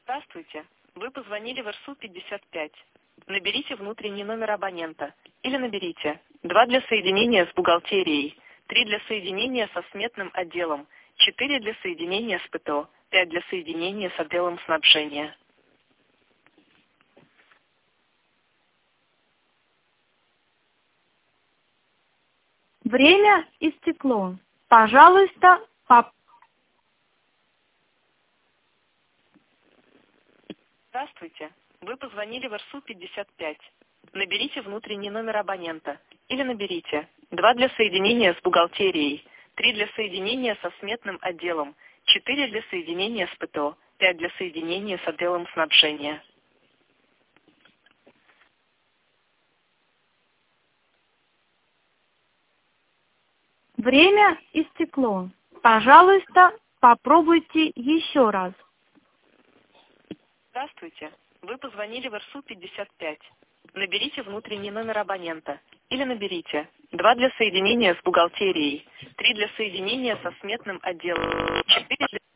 Здравствуйте. Вы позвонили в РСУ 55. Наберите внутренний номер абонента. Или наберите 2 для соединения с бухгалтерией, 3 для соединения со сметным отделом, 4 для соединения с ПТО, 5 для соединения с отделом снабжения. Время истекло. Пожалуйста, Здравствуйте. Вы позвонили в РСУ 55. Наберите внутренний номер абонента. Или наберите 2 для соединения с бухгалтерией, 3 для соединения со сметным отделом, 4 для соединения с ПТО, 5 для соединения с отделом снабжения. время истекло. Пожалуйста, попробуйте еще раз. Здравствуйте. Вы позвонили в РСУ 55. Наберите внутренний номер абонента. Или наберите 2 для соединения с бухгалтерией, 3 для соединения со сметным отделом, 4 для